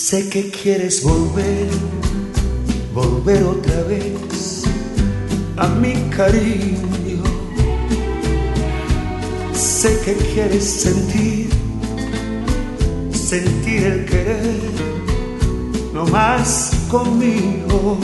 Sé que quieres volver, volver otra vez a mi cariño. Sé que quieres sentir, sentir el querer, no más conmigo.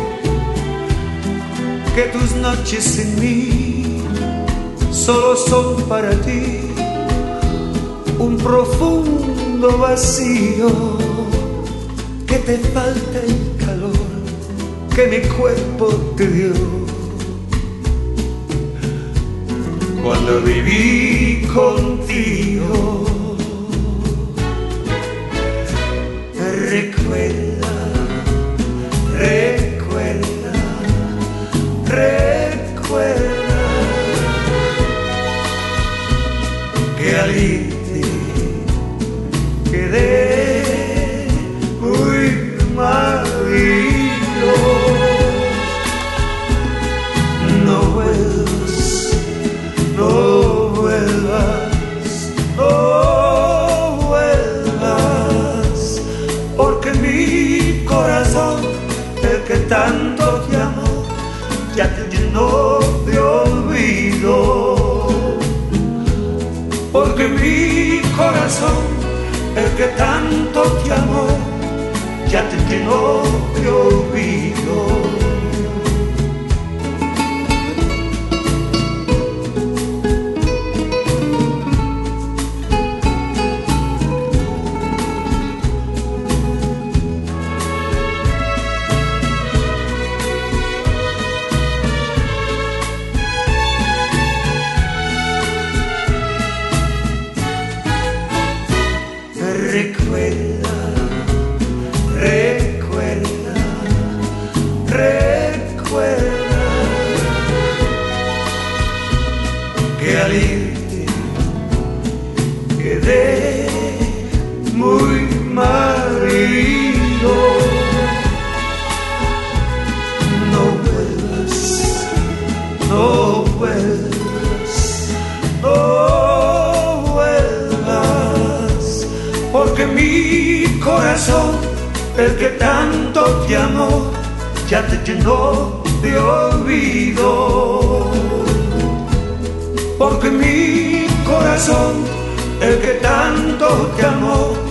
Que tus noches sin mí solo son para ti un profundo vacío. Que te falta el calor que mi cuerpo te dio cuando viví contigo. Recuerda, recuerda, recuerda que al irte quedé muy marido. No vuelvas, no vuelvas, no vuelvas, porque mi corazón, el que tanto te amó, ya te llenó de olvido. Porque mi corazón, el que tanto te amó, ya te llenó de olvido. Recuerda, recuerda, recuerda que al irte quedé muy marido. No vuelvas, no vuelvas, no vuelvas, porque mi corazón, el que tanto te amó, ya te llenó de olvido. Porque mi corazón, el que tanto te amó,